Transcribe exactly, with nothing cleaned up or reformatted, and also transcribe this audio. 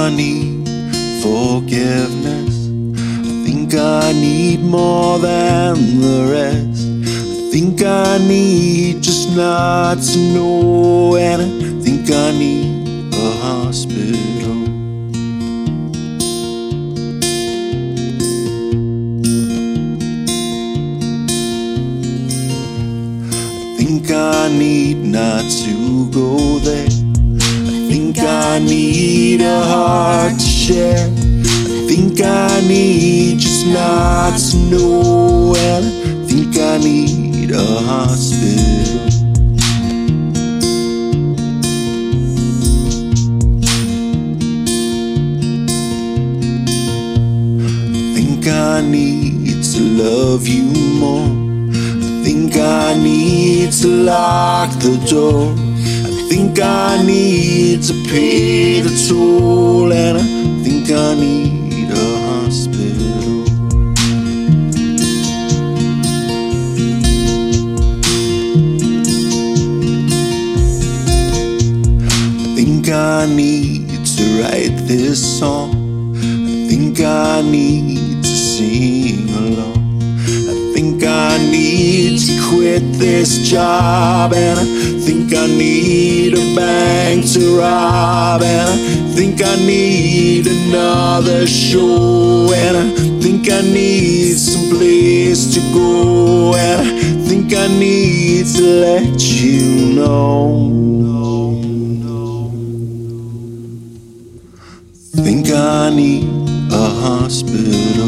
I need forgiveness. I think I need more than the rest. I think I need just not to know, and I think I need a hospital. I think I need not to go there. I think I need a heart to share. I think I need just not to know, and I think I need a hospital. I think I need to love you more. I think I need to lock the door. I think I need to pay the toll, and I think I need a hospital. I think I need to write this song. I think I need to sing along. I think I need to quit this job, and I think I need a bank to rob, and I think I need another show, and I think I need some place to go, and I think I need to let you know. I think I need a hospital.